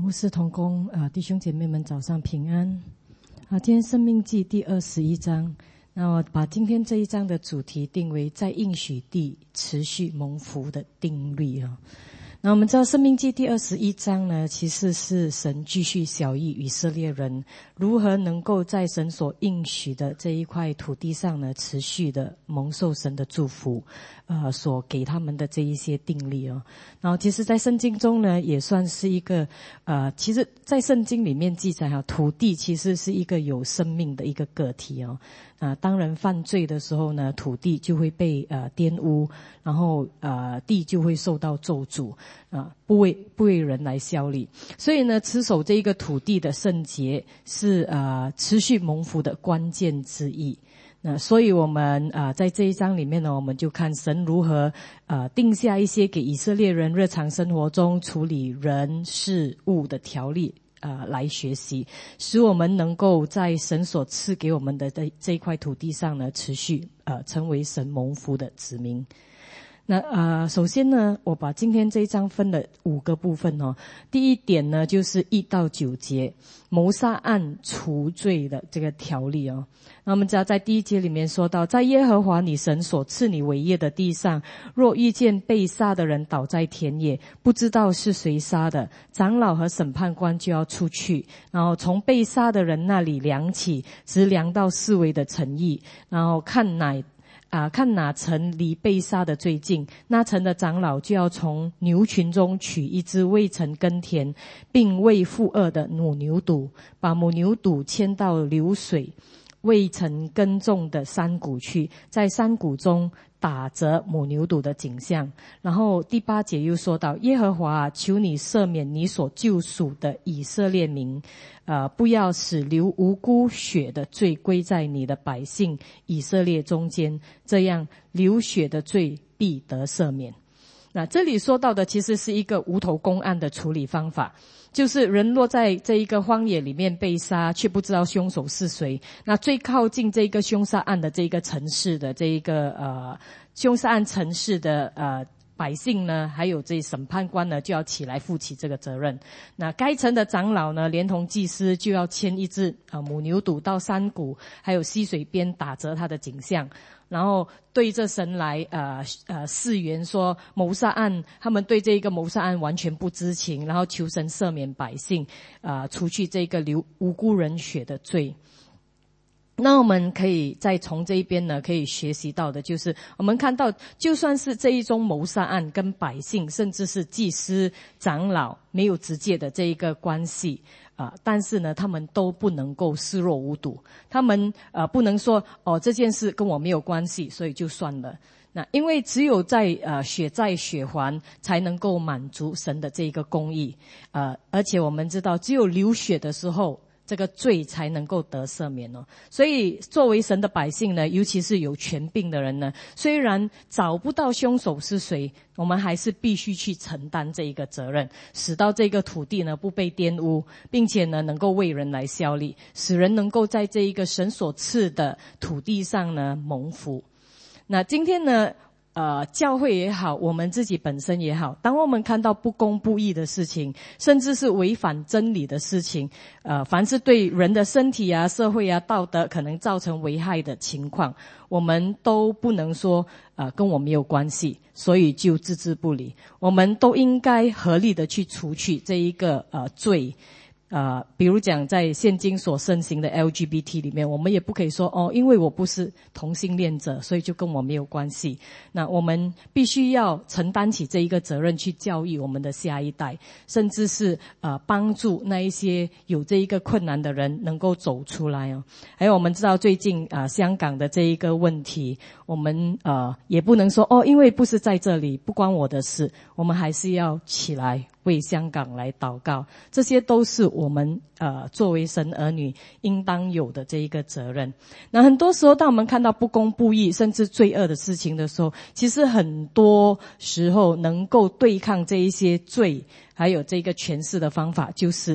牧师同工弟兄姐妹们早上平安。今天申命记第21章，那我把今天这一章的主题定为在应许地持续蒙福的定律。那我们知道申命记第21章呢，其实是神继续晓谕以色列人如何能够在神所应许的这一块土地上呢，持续的蒙受神的祝福，所给他们的这一些定律哦。然后其实在圣经中呢，也算是一个其实在圣经里面记载土地其实是一个有生命的一个个体哦。当人犯罪的时候呢，土地就会被玷污，然后地就会受到咒诅，不为人来效力。所以呢，持守这一个土地的圣洁是持续蒙福的关键之一。那所以我们在这一章里面呢，我们就看神如何定下一些给以色列人日常生活中处理人事物的条例来学习，使我们能够在神所赐给我们的这一块土地上呢，持续成为神蒙福的子民。那首先呢，我把今天这一章分了5个部分哦。第一点呢，就是1到9节谋杀案除罪的这个条例哦。那我们知道在第1节里面说到，在耶和华你神所赐你为业的地上，若遇见被杀的人倒在田野，不知道是谁杀的，长老和审判官就要出去，然后从被杀的人那里量起，直量到四围的城邑，然后看哪城离被杀的最近，那城的长老就要从牛群中取一只未曾耕田并未负轭的母牛犊，把母牛犊牵到流水未曾耕种的山谷去，在山谷中打折母牛犊的景象。然后第8节又说到，耶和华求你赦免你所救赎的以色列民，不要使流无辜血的罪归在你的百姓以色列中间，这样流血的罪必得赦免。那这里说到的其实是一个无头公案的处理方法，就是人落在这一个荒野里面被杀，却不知道凶手是谁。那最靠近这个凶杀案的这个城市的这一个凶杀案城市的百姓呢，还有这审判官呢，就要起来负起这个责任。那该城的长老呢，连同祭司就要牵一只母牛犊到山谷还有溪水边打折它的景象，然后对着神来誓言说谋杀案，他们对这个谋杀案完全不知情，然后求神赦免百姓除去这个流无辜人血的罪。那我们可以再从这一边呢，可以学习到的就是我们看到就算是这一宗谋杀案跟百姓甚至是祭司长老没有直接的这一个关系但是呢他们都不能够视若无睹，他们不能说这件事跟我没有关系所以就算了。那因为只有在血债血还才能够满足神的这一个公义而且我们知道只有流血的时候这个罪才能够得赦免哦。所以作为神的百姓呢，尤其是有权柄的人呢，虽然找不到凶手是谁，我们还是必须去承担这一个责任，使到这个土地呢不被玷污，并且呢能够为人来效力，使人能够在这一个神所赐的土地上呢蒙福。那今天呢教会也好，我们自己本身也好，当我们看到不公不义的事情，甚至是违反真理的事情，凡是对人的身体社会道德可能造成危害的情况，我们都不能说跟我没有关系，所以就置之不理。我们都应该合力的去除去这一个罪。比如讲在现今所盛行的 LGBT 里面，我们也不可以说因为我不是同性恋者所以就跟我没有关系。那我们必须要承担起这一个责任，去教育我们的下一代，甚至是帮助那一些有这一个困难的人能够走出来哦。还有我们知道最近香港的这一个问题，我们也不能说因为不是在这里不关我的事，我们还是要起来为香港来祷告，这些都是我们作为神儿女应当有的这一个责任。那很多时候当我们看到不公不义甚至罪恶的事情的时候，其实很多时候能够对抗这一些罪还有这个权势的方法就是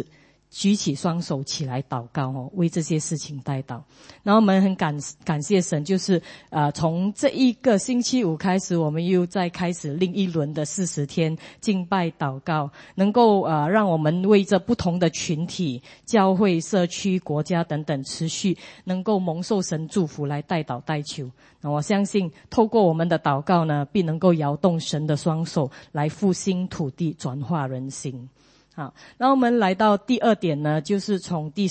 举起双手起来祷告哦，为这些事情代祷。然后我们很感谢神，就是从这一个星期五开始，我们又再开始另一轮的40天敬拜祷告，能够让我们为着不同的群体、教会、社区、国家等等持续能够蒙受神祝福来代祷代求。那我相信透过我们的祷告呢，必能够摇动神的双手来复兴土地，转化人心。好，那我们来到第二点呢，就是从第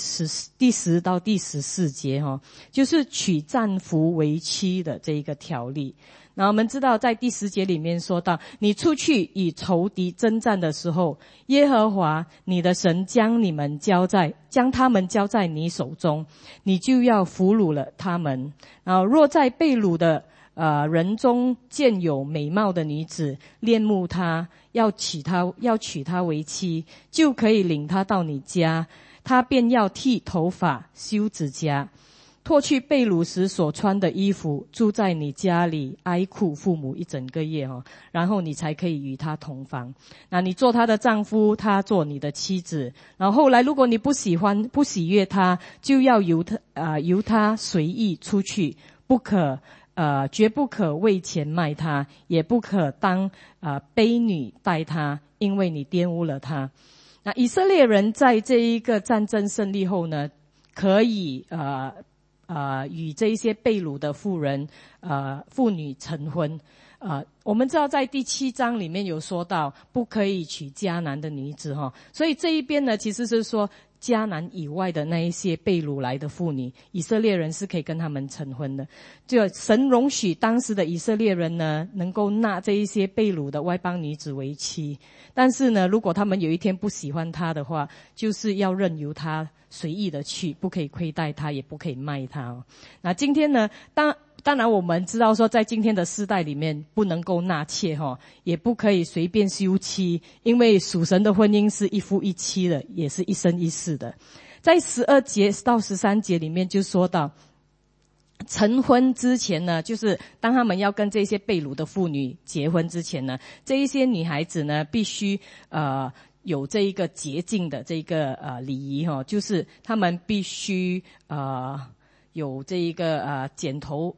10到第14节就是娶战俘为妻的这一个条例。那我们知道在第10节里面说到，你出去与仇敌征战的时候，耶和华你的神将他们交在你手中，你就要俘虏了他们。然后若在被掳的人中见有美貌的女子，恋慕她，要娶她为妻，就可以领她到你家，她便要剃头发、修指甲，脱去被掳时所穿的衣服，住在你家里哀哭父母一整个月然后你才可以与她同房。那你做她的丈夫，她做你的妻子。然后后来如果你不喜悦她，就要由她随意出去，绝不可为钱卖她，也不可当婢女待她，因为你玷污了她。那以色列人在这一个战争胜利后呢，可以与这一些被掳的妇女成婚。我们知道在第7章里面有说到不可以娶迦南的女子所以这一边呢其实是说迦南以外的那一些被掳来的妇女，以色列人是可以跟他们成婚的。就神容许当时的以色列人呢能够纳这一些被掳的外邦女子为妻，但是呢如果他们有一天不喜欢她的话，就是要任由她随意的去，不可以亏待她，也不可以卖她那今天呢当然我们知道说在今天的世代里面不能够纳妾也不可以随便休妻，因为属神的婚姻是一夫一妻的，也是一生一世的。在12节到13节里面就说到，成婚之前呢，就是当他们要跟这些被掳的妇女结婚之前呢，这一些女孩子呢必须有这一个洁净的这个礼仪就是他们必须有这一个剪头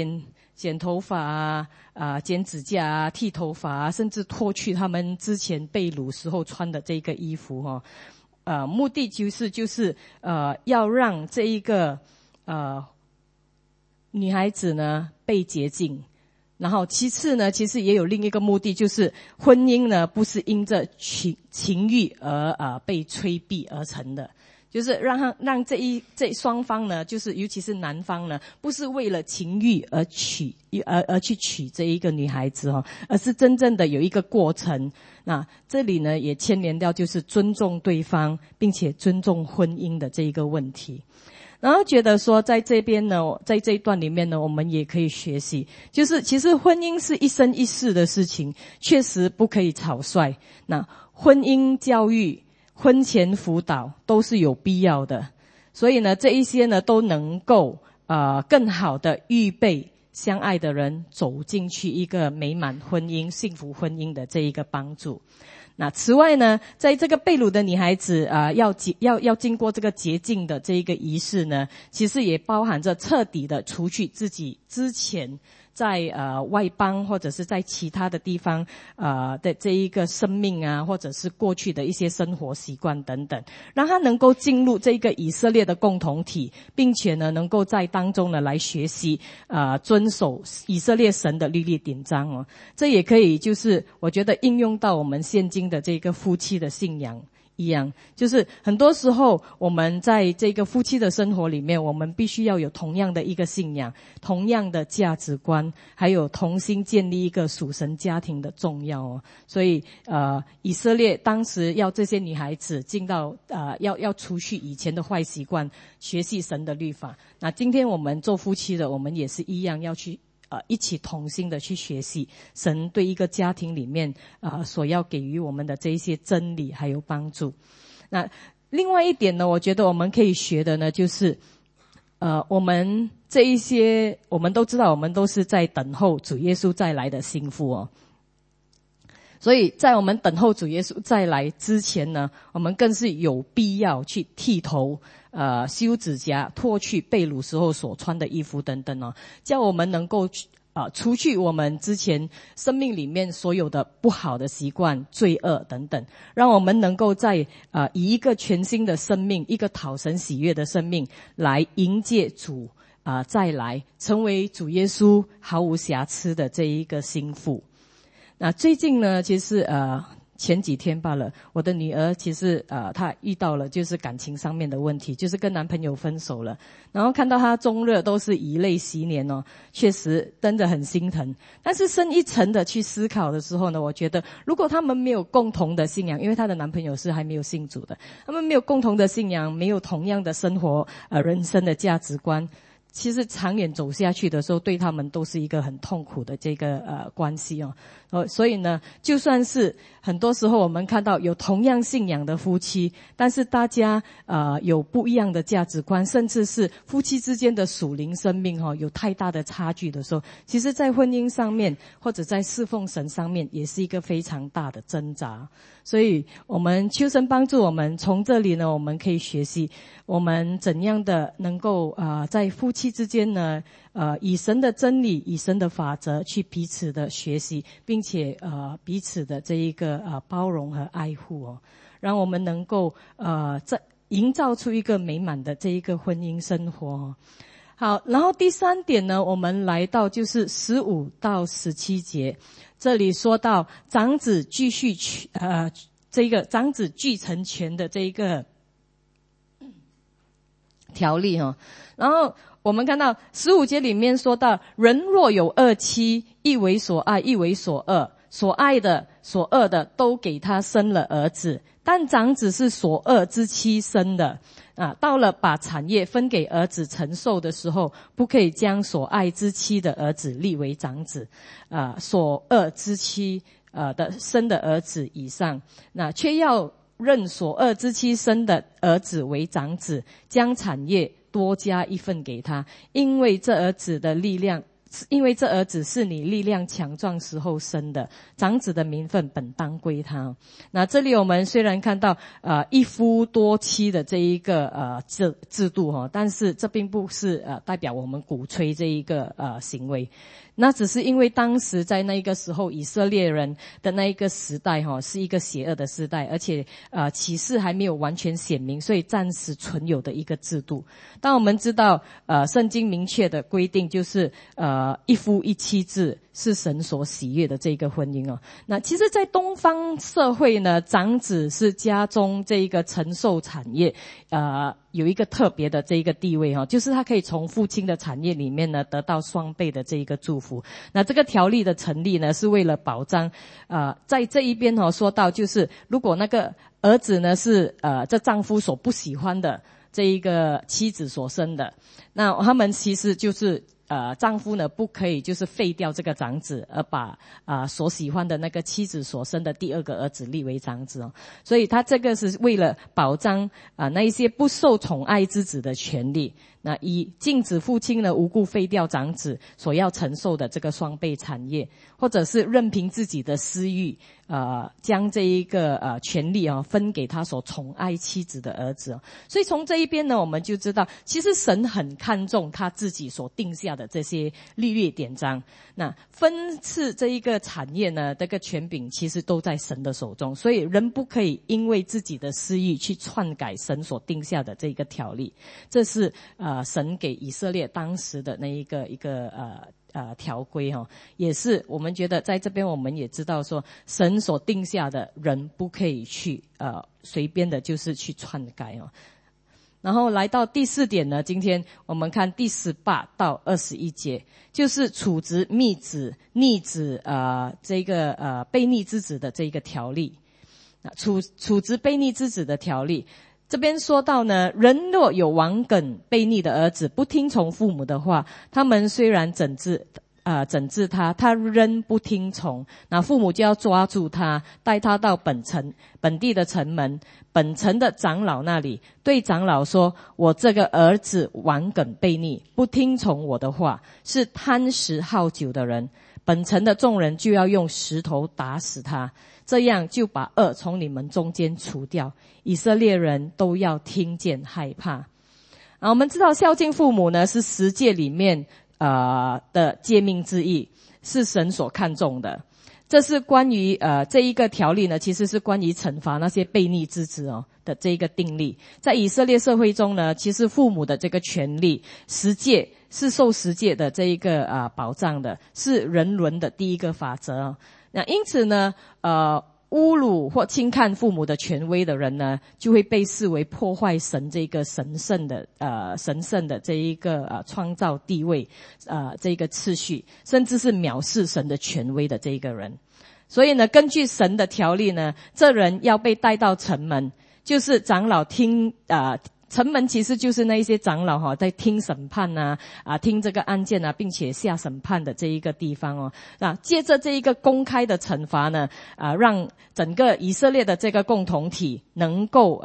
发剪指甲剃头发甚至脱去他们之前被掳时候穿的这个衣服目的就是要让这一个女孩子呢被洁净。然后其次呢，其实也有另一个目的，就是婚姻呢不是因着情欲而被催逼而成的，就是让这双方呢，就是尤其是男方呢，不是为了情欲而去娶这一个女孩子而是真正的有一个过程。那这里呢也牵连到就是尊重对方，并且尊重婚姻的这一个问题。然后觉得说在这边呢，在这一段里面呢，我们也可以学习，就是其实婚姻是一生一世的事情，确实不可以草率。那婚姻教育、婚前辅导都是有必要的，所以呢这一些呢都能够更好的预备相爱的人走进去一个美满婚姻、幸福婚姻的这一个帮助。那此外呢，在这个被掳的女孩子要经过这个洁净的这一个仪式呢，其实也包含着彻底的除去自己之前在外邦或者是在其他的地方的这一个生命或者是过去的一些生活习惯等等，让他能够进入这个以色列的共同体，并且呢能够在当中呢来学习遵守以色列神的律例典章这也可以就是我觉得应用到我们现今的这个夫妻的信仰一样，就是很多时候我们在这个夫妻的生活里面，我们必须要有同样的一个信仰，同样的价值观，还有同心建立一个属神家庭的重要所以以色列当时要这些女孩子进到要除去以前的坏习惯，学习神的律法。那今天我们做夫妻的，我们也是一样要去一起同心的去学习神对一个家庭里面所要给予我们的这一些真理还有帮助。那另外一点呢，我觉得我们可以学的呢，就是我们这一些我们都知道，我们都是在等候主耶稣再来的幸福所以在我们等候主耶稣再来之前呢，我们更是有必要去剃头、修指甲、脱去被掳时候所穿的衣服等等哦，叫我们能够除去我们之前生命里面所有的不好的习惯、罪恶等等，让我们能够在以一个全新的生命，一个讨神喜悦的生命来迎接主再来，成为主耶稣毫无瑕疵的这一个心腹。那最近呢，其实前几天罢了，我的女儿其实她遇到了就是感情上面的问题，就是跟男朋友分手了，然后看到她终日都是以泪洗脸哦，确实真的很心疼。但是深一层的去思考的时候呢，我觉得如果他们没有共同的信仰，因为她的男朋友是还没有信主的，他们没有共同的信仰，没有同样的生活人生的价值观，其实长远走下去的时候，对他们都是一个很痛苦的这个关系哦。所以呢，就算是很多时候我们看到有同样信仰的夫妻，但是大家有不一样的价值观，甚至是夫妻之间的属灵生命有太大的差距的时候，其实在婚姻上面或者在侍奉神上面也是一个非常大的挣扎。所以我们求神帮助我们，从这里呢，我们可以学习我们怎样的能够在夫妻之间呢以神的真理、以神的法则去彼此的学习，并且彼此的这一个包容和爱护哦，让我们能够营造出一个美满的这一个婚姻生活哦。好，然后第三点呢，我们来到就是15到17节，这里说到长子继续这个长子继承权的这一个条例哦。然后我们看到15节里面说到，人若有二妻，一为所爱，一为所恶，所爱的所恶的都给他生了儿子，但长子是所恶之妻生的到了把产业分给儿子承受的时候，不可以将所爱之妻的儿子立为长子所恶之妻的生的儿子以上，那却要认所恶之妻生的儿子为长子，将产业多加一份给他，因为这儿子是你力量强壮时候生的，长子的名分本当归他。那这里我们虽然看到一夫多妻的这一个制度但是这并不是代表我们鼓吹这一个行为。那只是因为当时在那个时候以色列人的那一个时代是一个邪恶的时代，而且启示还没有完全显明，所以暂时存有的一个制度。当我们知道圣经明确的规定就是一夫一妻制是神所喜悦的这个婚姻哦。那其实在东方社会呢，长子是家中这一个承受产业有一个特别的这一个地位就是他可以从父亲的产业里面呢得到双倍的这一个祝福。那这个条例的成立呢，是为了保障在这一边说到，就是如果那个儿子呢是这丈夫所不喜欢的这一个妻子所生的，那他们其实就是丈夫呢不可以就是废掉这个长子，而把所喜欢的那个妻子所生的第二个儿子立为长子哦。所以他这个是为了保障那一些不受宠爱之子的权利，那以禁止父亲呢无故废掉长子所要承受的这个双倍产业，或者是任凭自己的私欲将这一个权利分给他所宠爱妻子的儿子所以从这一边呢，我们就知道其实神很看重他自己所定下的这些律例典章。那分赐这一个产业呢，这个权柄其实都在神的手中，所以人不可以因为自己的私欲去篡改神所定下的这个条例。这是神给以色列当时的那一个条规也是我们觉得在这边我们也知道说，神所定下的人不可以去随便的就是去篡改然后来到第4点呢，今天我们看第18到21节，就是处置逆子这个悖逆之子的这个条例。处置悖逆之子的条例，这边说到呢，人若有顽梗悖逆的儿子，不听从父母的话，他们虽然整治他仍不听从，那父母就要抓住他，带他到本地的城门，本城的长老那里，对长老说，我这个儿子顽梗悖逆，不听从我的话，是贪食好酒的人， 本城的众人就要用石头打死他，这样就把恶从你们中间除掉。以色列人都要听见害怕。我们知道孝敬父母呢是10诫里面的诫命之一，是神所看重的。这是关于这一个条例呢，其实是关于惩罚那些悖逆之子的这一个定例。在以色列社会中呢，其实父母的这个权利10诫是受10诫的这一个保障的，是人伦的第一个法则。那因此呢侮辱或轻看父母的权威的人呢，就会被视为破坏神这个神圣的这一个创造地位这个次序，甚至是藐视神的权威的这一个人。所以呢，根据神的条例呢，这人要被带到城门，就是长老听城门其实就是那一些长老在听审判听这个案件并且下审判的这一个地方那借着这一个公开的惩罚呢让整个以色列的这个共同体能够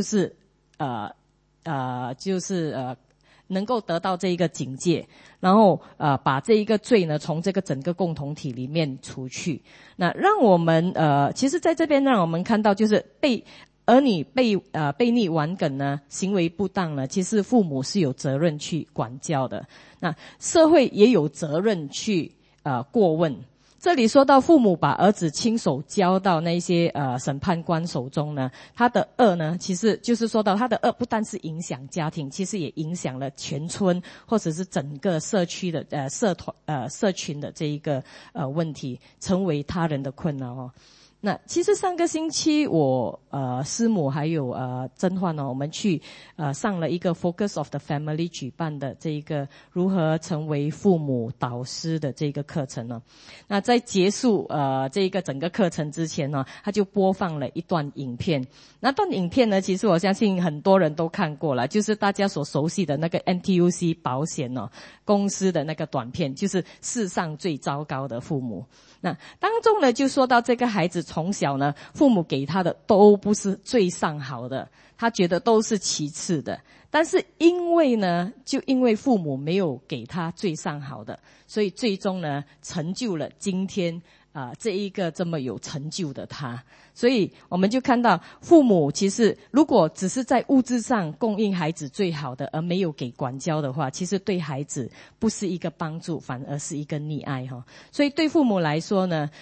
能够得到这一个警戒，然后把这一个罪呢从这个整个共同体里面除去。那让我们其实在这边让我们看到就是儿女悖逆顽梗呢，行为不当呢，其实父母是有责任去管教的。那社会也有责任去过问。这里说到父母把儿子亲手交到那些审判官手中呢，他的恶呢，其实就是说到他的恶不但是影响家庭，其实也影响了全村或者是整个社区的社群的这一个问题，成为他人的困扰那其实上个星期我师母还有甄焕我们去上了一个 Focus of the Family 举办的这一个如何成为父母导师的这个课程那在结束这一个整个课程之前他就播放了一段影片。那段影片呢，其实我相信很多人都看过了，就是大家所熟悉的那个 NTUC 保险公司的那个短片，就是世上最糟糕的父母。那当中呢就说到这个孩子从小呢父母给他的都不是最上好的，他觉得都是其次的，但是因为父母没有给他最上好的，所以最终呢成就了今天这一个这么有成就的他。所以我们就看到父母其实如果只是在物质上供应孩子最好的而没有给管教的话，其实对孩子不是一个帮助，反而是一个溺爱所以对父母来说呢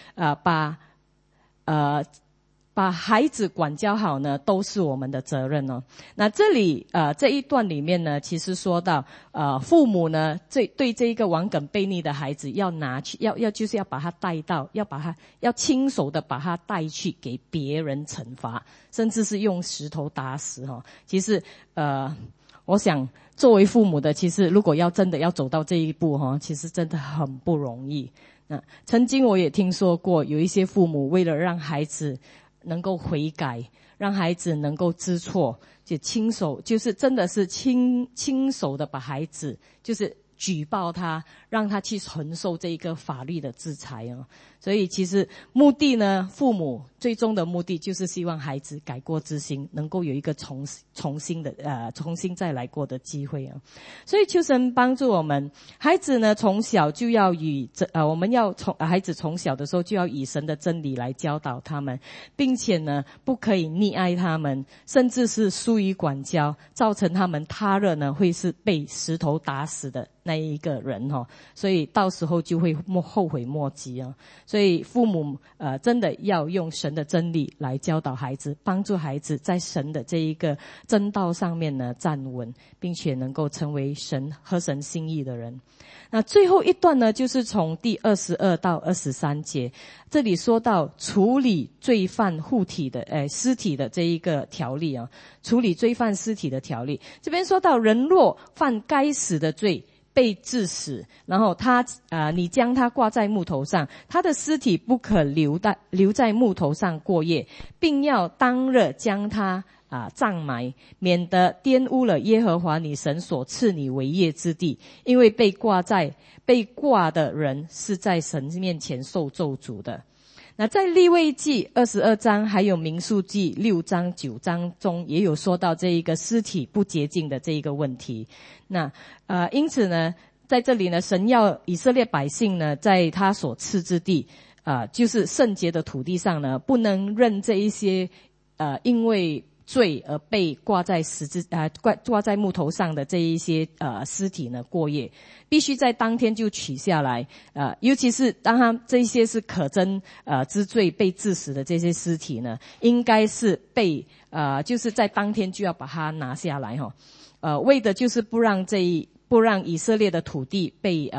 把孩子管教好呢都是我们的责任那这里这一段里面呢其实说到父母呢对这一个顽梗悖逆的孩子要拿去就是要把他带到要亲手的把他带去给别人惩罚，甚至是用石头打死其实我想作为父母的其实如果真的要走到这一步其实真的很不容易。那曾经我也听说过有一些父母为了让孩子能够悔改，让孩子能够知错，就亲手就是真的是亲手的把孩子就是举报他，让他去承受这一个法律的制裁所以其实目的呢，父母最终的目的就是希望孩子改过自新，能够有一个重新再来过的机会所以求神帮助我们，孩子呢从小就要我们要孩子从小的时候就要以神的真理来教导他们，并且呢不可以溺爱他们，甚至是疏于管教，造成他们他日呢会是被石头打死的那一个人所以到时候就会后悔莫及所以父母真的要用神的真理来教导孩子，帮助孩子在神的这一个真道上面呢站稳，并且能够成为合神心意的人。那最后一段呢就是从第22到23节，这里说到处理罪犯尸体的这一个条例处理罪犯尸体的条例。这边说到人若犯该死的罪被致死，然后你将他挂在木头上，他的尸体不可留在木头上过夜，并要当日将他葬埋，免得玷污了耶和华你神所赐你为业之地，因为被挂的人是在神面前受咒诅的。那在利未记22章还有民数记6章9章中也有说到这一个尸体不洁净的这一个问题。那因此呢在这里呢，神要以色列百姓呢，在他所赐之地，就是圣洁的土地上呢，不能任这一些因为罪而被挂在挂在木头上的这一些尸体呢过夜，必须在当天就取下来。尤其是当他这些是可憎之罪被致死的这些尸体呢，应该是被就是在当天就要把它拿下来哈。为的就是不让以色列的土地被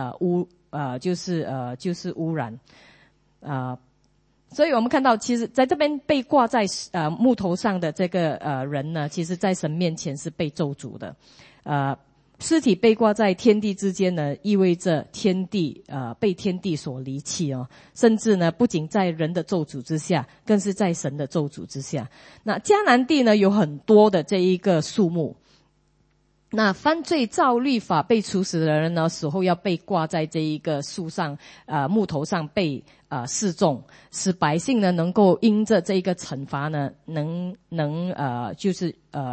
就是污染。所以我们看到，其实在这边被挂在木头上的这个人呢，其实在神面前是被咒诅的。尸体被挂在天地之间呢，意味着天地被天地所离弃哦，甚至呢不仅在人的咒诅之下，更是在神的咒诅之下。那迦南地呢有很多的这一个树木。那犯罪照律法被处死的人呢，死后要被挂在这一个树上木头上被示众，使百姓呢能够因着这一个惩罚呢，能就是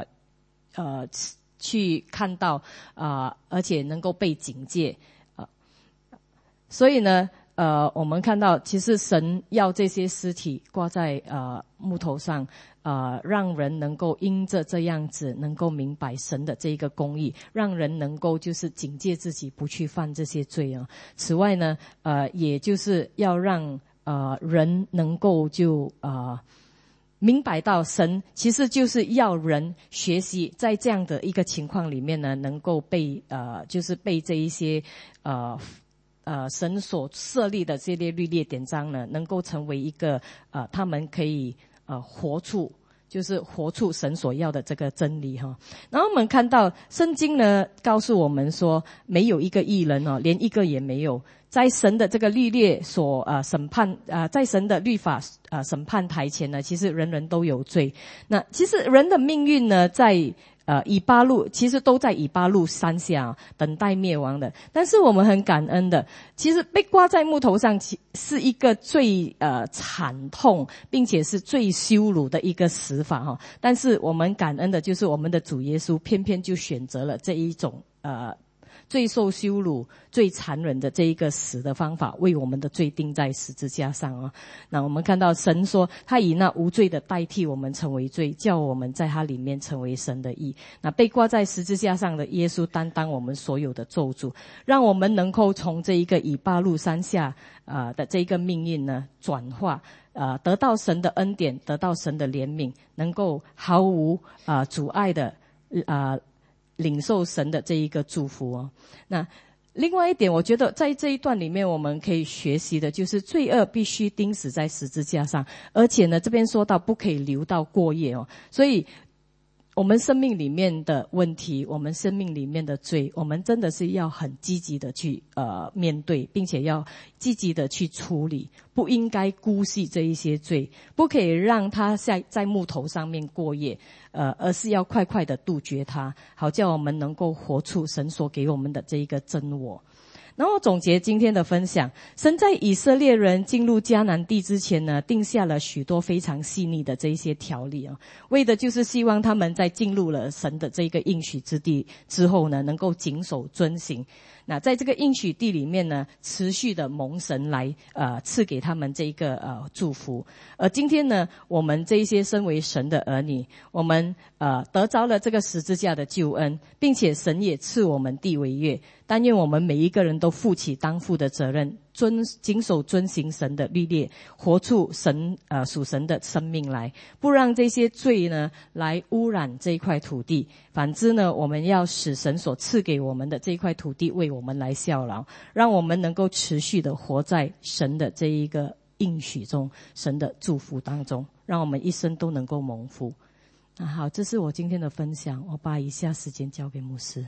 去看到而且能够被警戒所以呢我们看到其实神要这些尸体挂在木头上让人能够因着这样子能够明白神的这一个公义，让人能够就是警戒自己不去犯这些罪啊。此外呢也就是要让人能够就明白到神其实就是要人学习在这样的一个情况里面呢，能够被就是被这一些神所设立的这些律例典章呢，能够成为一个他们可以活出神所要的这个真理哈。然后我们看到圣经呢告诉我们说，没有一个义人连一个也没有。在神的这个律例所审判在神的律法审判台前呢，其实人人都有罪。那其实人的命运呢，在以巴路其实都在以巴路山下等待灭亡的。但是我们很感恩的，其实被挂在木头上是一个最惨痛并且是最羞辱的一个死法哈。但是我们感恩的就是我们的主耶稣偏偏就选择了这一种最受羞辱最残忍的这一个死的方法，为我们的罪钉在十字架上那我们看到神说他以那无罪的代替我们成为罪，叫我们在他里面成为神的义。那被挂在十字架上的耶稣担当我们所有的咒诅，让我们能够从这一个以巴路山下的这一个命运呢转化得到神的恩典，得到神的怜悯，能够毫无阻碍的领受神的这一个祝福那另外一点，我觉得在这一段里面我们可以学习的就是罪恶必须钉死在十字架上，而且呢这边说到不可以留到过夜所以我们生命里面的问题，我们生命里面的罪，我们真的是要很积极的去面对，并且要积极的去处理，不应该姑息这一些罪，不可以让它在木头上面过夜而是要快快的杜绝它，好叫我们能够活出神所给我们的这一个真我。然后总结今天的分享，神在以色列人进入迦南地之前呢，定下了许多非常细腻的这一些条例为的就是希望他们在进入了神的这个应许之地之后呢，能够谨守遵行。那在这个应许地里面呢，持续的蒙神来赐给他们这一个祝福。而今天呢，我们这一些身为神的儿女，我们得着了这个十字架的救恩，并且神也赐我们地为业。但愿我们每一个人都负起当负的责任，谨守遵行神的律例，活出神属神的生命来，不让这些罪呢来污染这一块土地。反之呢，我们要使神所赐给我们的这一块土地为我们来效劳，让我们能够持续的活在神的这一个应许中，神的祝福当中，让我们一生都能够蒙福。好，这是我今天的分享，我把以下时间交给牧师。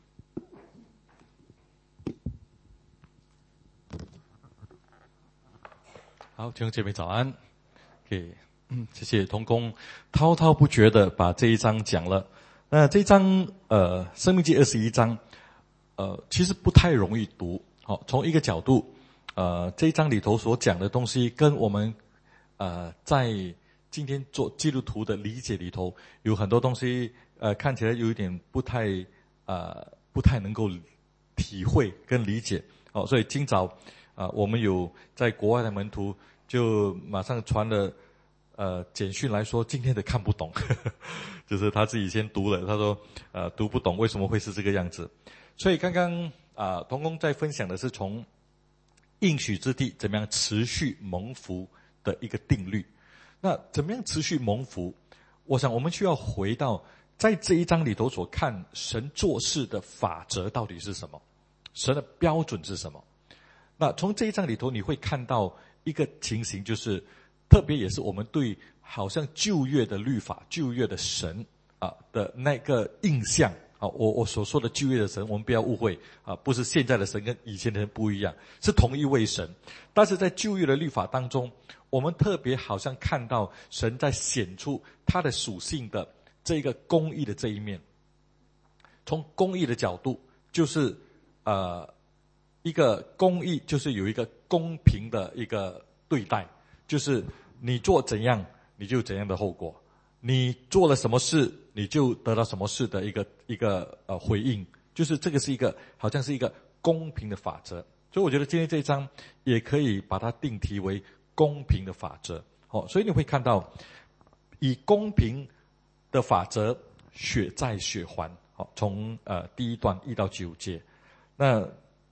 好，弟兄姐妹早安。谢谢同工滔滔不绝的把这一章讲了。那这一章申命记21章其实不太容易读。从一个角度这一章里头所讲的东西跟我们在今天做基督徒的理解里头有很多东西看起来有一点不太能够体会跟理解。所以今早我们有在国外的门徒就马上传了简讯来说今天的看不懂就是他自己先读了，他说读不懂为什么会是这个样子。所以刚刚同工在分享的是从应许之地怎么样持续蒙福的一个定律。那怎么样持续蒙福，我想我们需要回到在这一章里头所看神做事的法则到底是什么，神的标准是什么。那从这一章里头你会看到一个情形，就是特别也是我们对好像旧约的律法、旧约的神的那个印象。我所说的旧约的神，我们不要误会不是现在的神跟以前的神不一样，是同一位神。但是在旧约的律法当中，我们特别好像看到神在显出他的属性的这个公义的这一面。从公义的角度，就是一个公义，就是有一个公平的一个对待，就是你做怎样，你就怎样的后果。你做了什么事，你就得到什么事的一个回应，就是这个是一个好像是一个公平的法则。所以我觉得今天这一章也可以把它定题为公平的法则。所以你会看到以公平的法则血债血还。从第一段1到9节，那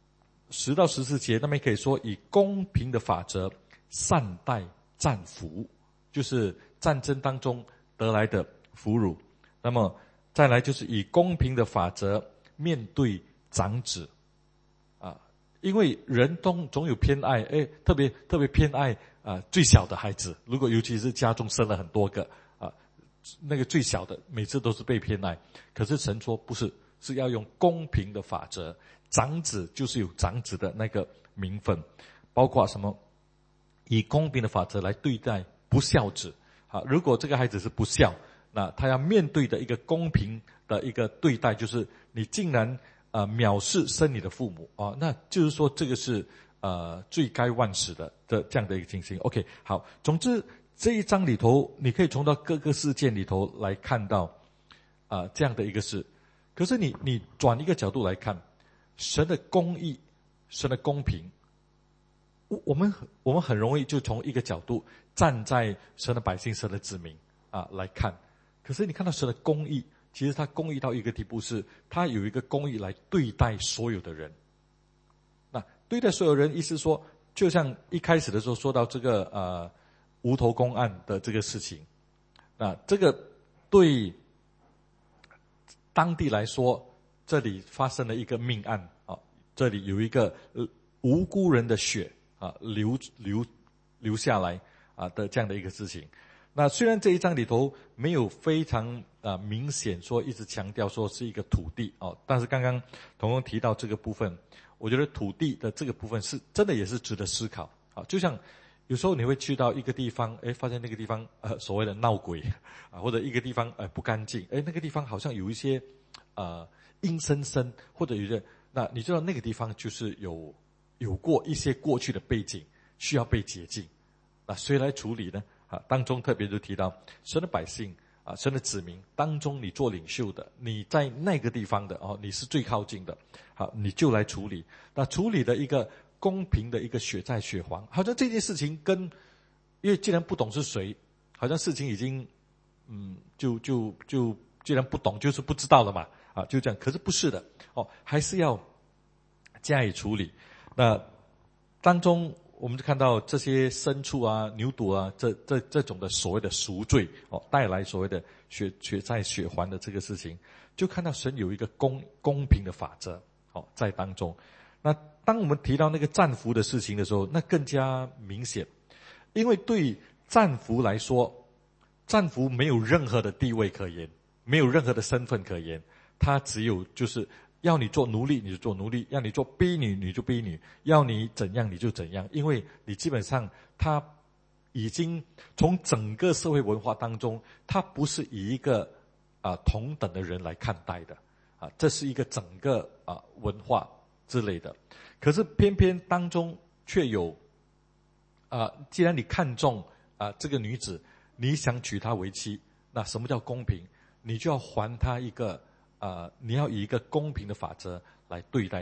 10到14节那边可以说以公平的法则善待战俘，就是战争当中得来的俘虏。那么再来就是以公平的法则面对长子因为人总有偏爱，特别偏爱最小的孩子，如果尤其是家中生了很多个那个最小的每次都是被偏爱。可是神说不是，是要用公平的法则，长子就是有长子的那个名分，包括什么以公平的法则来对待不孝子如果这个孩子是不孝，那他要面对的一个公平的一个对待，就是你竟然藐视生你的父母那就是说这个是罪该万死的这样的一个情形。 OK， 好，总之这一章里头你可以从到各个事件里头来看到这样的一个事。可是你转一个角度来看，神的公义，神的公平，我们很容易就从一个角度站在神的百姓、神的子民来看。可是你看到神的公义，其实他公义到一个地步，是他有一个公义来对待所有的人。那对待所有人意思说，就像一开始的时候说到这个无头公案的这个事情，那这个对当地来说，这里发生了一个命案这里有一个无辜人的血流下来的这样的一个事情。那虽然这一章里头没有非常明显说一直强调说是一个土地但是刚刚同工提到这个部分，我觉得土地的这个部分是真的也是值得思考就像有时候你会去到一个地方，发现那个地方所谓的闹鬼或者一个地方不干净，那个地方好像有一些阴森森，或者有些，那你知道那个地方就是有过一些过去的背景需要被洁净。那谁来处理呢？当中特别就提到神的百姓神的子民当中，你做领袖的，你在那个地方的你是最靠近的你就来处理。那处理的一个公平的一个血债血还，好像这件事情因为既然不懂是谁，好像事情已经就既然不懂就是不知道了嘛就这样。可是不是的还是要加以处理。那当中我们就看到这些牲畜牛犊这种的所谓的赎罪带来所谓的血债血还的这个事情，就看到神有一个公平的法则在当中。那当我们提到那个战俘的事情的时候，那更加明显，因为对战俘来说，战俘没有任何的地位可言，没有任何的身份可言，他只有就是要你做奴隶你就做奴隶，要你做婢女你就婢女，要你怎样你就怎样。因为你基本上他已经从整个社会文化当中，他不是以一个同等的人来看待的这是一个整个文化之类的。可是偏偏当中却有既然你看中这个女子，你想娶她为妻，那什么叫公平？你就要还她一个你要以一个公平的法则来对待她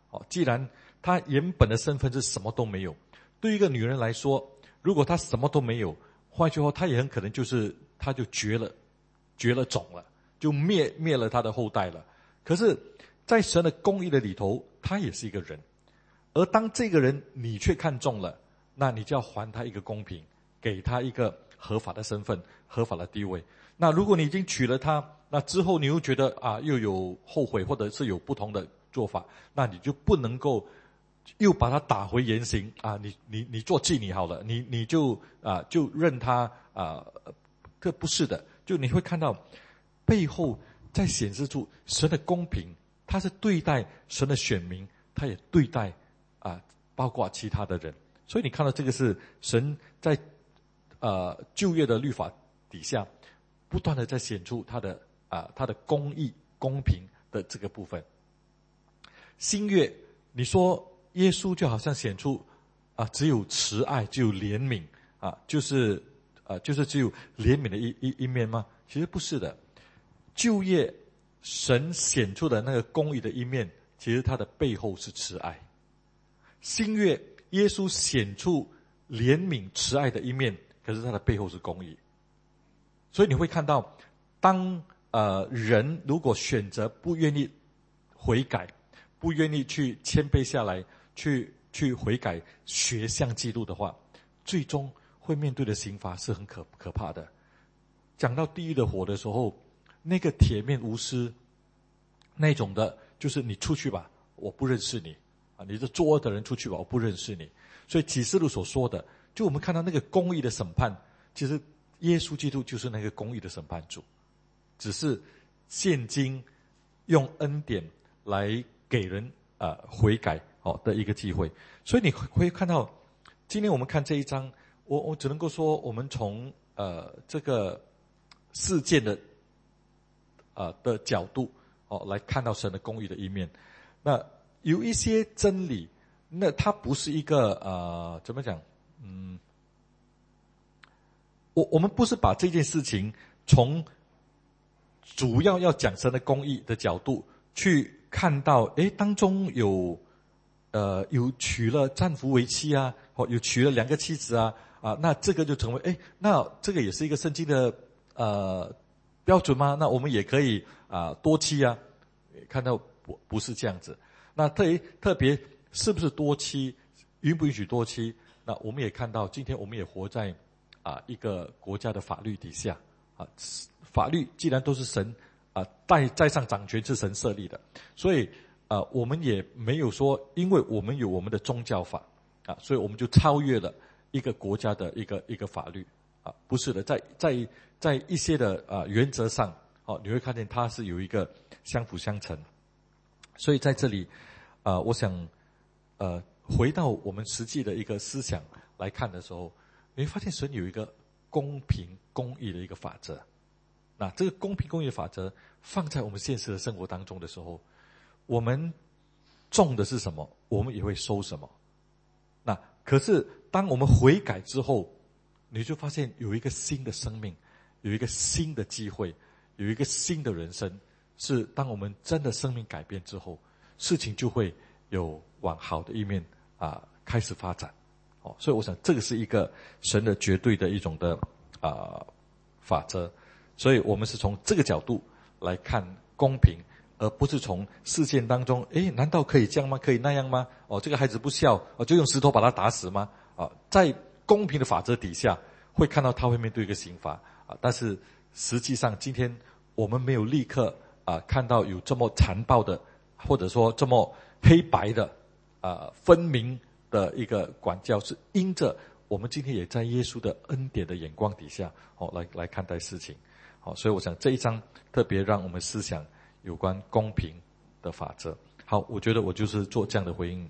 既然她原本的身份是什么都没有，对于一个女人来说，如果她什么都没有，换句话，她也很可能她就绝了种了，就灭了她的后代了。可是在神的公义的里头，她也是一个人，而当这个人你却看中了，那你就要还他一个公平，给他一个合法的身份、合法的地位。那如果你已经娶了她，那之后你又觉得又有后悔，或者是有不同的做法，那你就不能够又把他打回原形你做妓女好了，你就认他这不是的。就你会看到背后在显示出神的公平，他是对待神的选民，他也对待包括其他的人。所以你看到这个是神在旧约的律法底下不断的在显出他的公义公平的这个部分。新约你说耶稣就好像显出只有慈爱，只有怜悯就是只有怜悯的一面吗？其实不是的。旧约神显出的那个公义的一面，其实他的背后是慈爱。新约耶稣显出怜悯慈爱的一面，可是他的背后是公义。所以你会看到，当人如果选择不愿意悔改，不愿意去谦卑下来，去悔改，学像基督的话，最终会面对的刑罚是很可怕的。讲到地狱的火的时候，那个铁面无私那种的，就是你出去吧，我不认识你你这作恶的人出去吧，我不认识你。所以启示录所说的，就我们看到那个公义的审判，其实耶稣基督就是那个公义的审判主，只是现今用恩典来给人悔改的一个机会。所以你会看到，今天我们看这一章，我只能够说，我们从这个事件的角度来看到神的公义的一面。那有一些真理，那它不是一个怎么讲？我们不是把这件事情从主要讲神的公义的角度去看到，当中有娶了丈夫为妻有娶了2个妻子那这个就成为那这个也是一个圣经的标准吗？那我们也可以多妻看到不是这样子。那特别是不是多妻，允不允许多妻？那我们也看到，今天我们也活在一个国家的法律底下法律既然都是神在上掌权是神设立的，所以我们也没有说，因为我们有我们的宗教法所以我们就超越了一个国家的一个法律不是的，在一些的原则上你会看见它是有一个相辅相成。所以在这里我想回到我们实际的一个思想来看的时候，你会发现神有一个公平公义的一个法则。那这个公平公义的法则放在我们现实的生活当中的时候，我们种的是什么，我们也会收什么。那可是当我们悔改之后，你就发现有一个新的生命，有一个新的机会，有一个新的人生，是当我们真的生命改变之后，事情就会有往好的一面开始发展所以我想这个是一个神的绝对的一种的法则。所以我们是从这个角度来看公平，而不是从事件当中难道可以这样吗？可以那样吗？这个孩子不孝就用石头把他打死吗？在公平的法则底下会看到他会面对一个刑罚但是实际上今天我们没有立刻看到有这么残暴的，或者说这么黑白的分明的一个管教，是因着我们今天也在耶稣的恩典的眼光底下来看待事情所以我想这一章特别让我们思想有关公平的法则。好，我觉得我就是做这样的回应